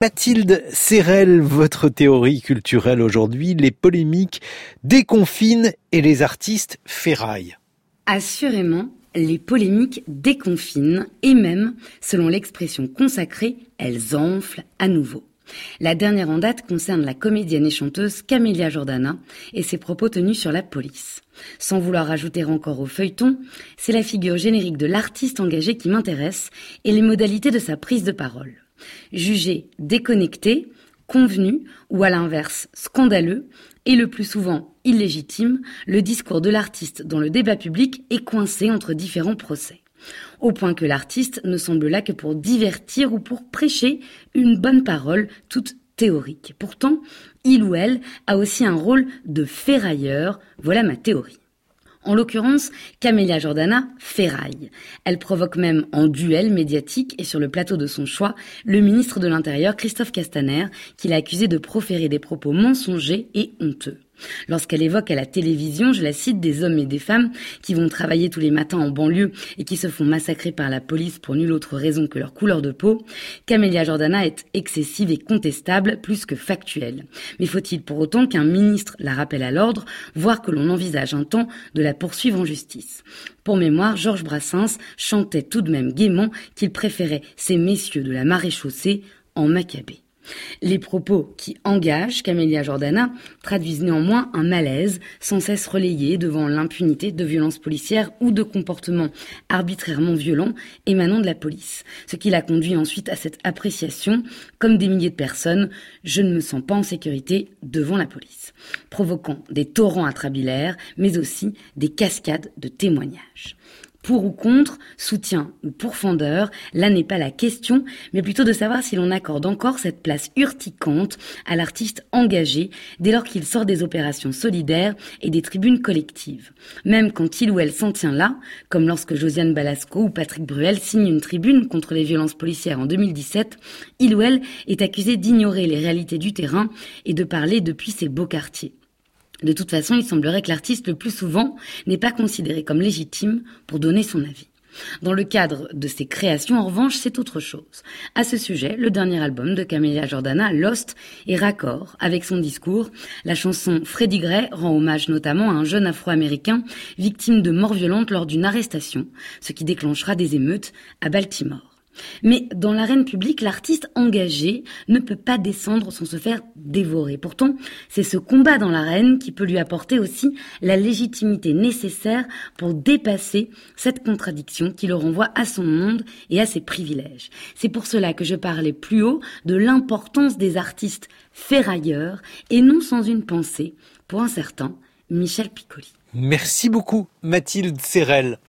Mathilde Serrel, votre théorie culturelle aujourd'hui, les polémiques déconfinent et les artistes ferraillent. Assurément, les polémiques déconfinent et même, selon l'expression consacrée, elles enflent à nouveau. La dernière en date concerne la comédienne et chanteuse Camélia Jordana et ses propos tenus sur la police. Sans vouloir ajouter encore au feuilleton, c'est la figure générique de l'artiste engagé qui m'intéresse et les modalités de sa prise de parole. Jugé déconnecté, convenu ou à l'inverse scandaleux et le plus souvent illégitime, le discours de l'artiste dans le débat public est coincé entre différents procès. Au point que l'artiste ne semble là que pour divertir ou pour prêcher une bonne parole toute théorique. Pourtant, il ou elle a aussi un rôle de ferrailleur, voilà ma théorie. En l'occurrence, Camélia Jordana ferraille. Elle provoque même en duel médiatique et sur le plateau de son choix, le ministre de l'Intérieur Christophe Castaner, qui l'a accusé de proférer des propos mensongers et honteux. Lorsqu'elle évoque à la télévision, je la cite, des hommes et des femmes qui vont travailler tous les matins en banlieue et qui se font massacrer par la police pour nulle autre raison que leur couleur de peau, Camélia Jordana est excessive et contestable plus que factuelle. Mais faut-il pour autant qu'un ministre la rappelle à l'ordre, voire que l'on envisage un temps de la poursuivre en justice? Pour mémoire, Georges Brassens chantait tout de même gaiement qu'il préférait ces messieurs de la maréchaussée en Maccabée. Les propos qui engagent Camélia Jordana traduisent néanmoins un malaise sans cesse relayé devant l'impunité de violences policières ou de comportements arbitrairement violents émanant de la police. Ce qui l'a conduit ensuite à cette appréciation, comme des milliers de personnes, je ne me sens pas en sécurité devant la police, provoquant des torrents atrabilaires, mais aussi des cascades de témoignages. Pour ou contre, soutien ou pourfendeur, là n'est pas la question, mais plutôt de savoir si l'on accorde encore cette place urticante à l'artiste engagé dès lors qu'il sort des opérations solidaires et des tribunes collectives. Même quand il ou elle s'en tient là, comme lorsque Josiane Balasco ou Patrick Bruel signent une tribune contre les violences policières en 2017, il ou elle est accusé d'ignorer les réalités du terrain et de parler depuis ses beaux quartiers. De toute façon, il semblerait que l'artiste, le plus souvent, n'est pas considéré comme légitime pour donner son avis. Dans le cadre de ses créations, en revanche, c'est autre chose. À ce sujet, le dernier album de Camélia Jordana, Lost, est raccord avec son discours. La chanson Freddie Gray rend hommage notamment à un jeune Afro-Américain victime de mort violente lors d'une arrestation, ce qui déclenchera des émeutes à Baltimore. Mais dans l'arène publique, l'artiste engagé ne peut pas descendre sans se faire dévorer. Pourtant, c'est ce combat dans l'arène qui peut lui apporter aussi la légitimité nécessaire pour dépasser cette contradiction qui le renvoie à son monde et à ses privilèges. C'est pour cela que je parlais plus haut de l'importance des artistes ferrailleurs et non sans une pensée pour un certain Michel Piccoli. Merci beaucoup Mathilde Serrel.